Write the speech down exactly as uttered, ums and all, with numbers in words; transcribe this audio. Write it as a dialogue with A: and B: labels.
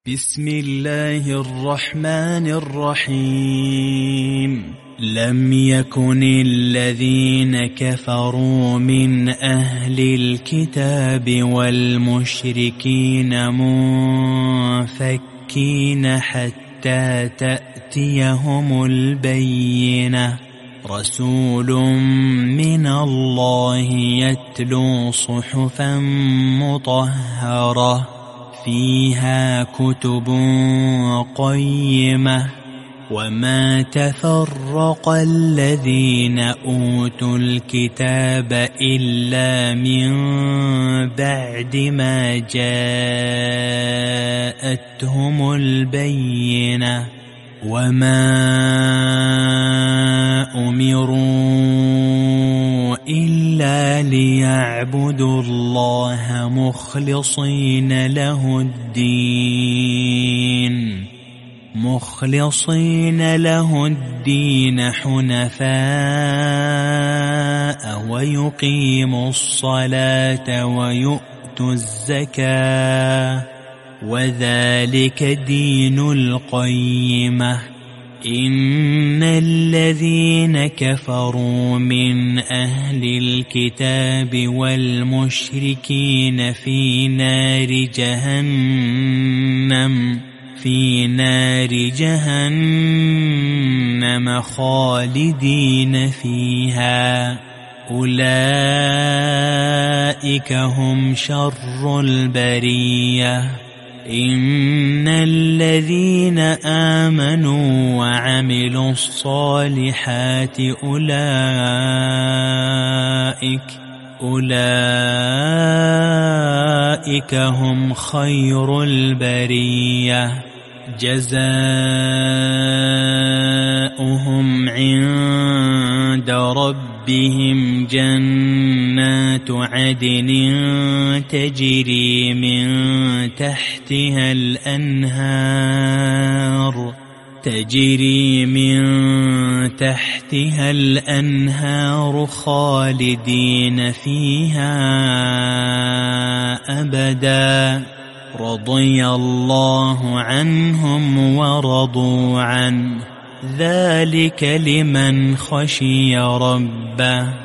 A: بسم الله الرحمن الرحيم. لم يكن الذين كفروا من أهل الكتاب والمشركين منفكين حتى تأتيهم البينة. رسول من الله يتلو صحفا مطهرة فيها كتب قيمة. وما تفرق الذين أوتوا الكتاب إلا من بعد ما جاءتهم البينة. وما أمروا إلا ليعبدوا الله مخلصين له الدين مخلصين له الدين حنفاء ويقيموا الصلاة ويؤتوا الزكاة وذلك دين القيمة. إن الذين كفروا من أهل الكتاب والمشركين في نار جهنم في نار جهنم خالدين فيها. أولئك هم شر البرية. إن الذين آمنوا وعملوا الصالحات أولئك أولئك هم خير البرية. جزاؤهم عند ربهم جنات عدن تجري من تحتها الأنهار تجري من تحتها الأنهار خالدين فيها أبدا. رضي الله عنهم ورضوا عنه. ذلك لمن خشي ربه.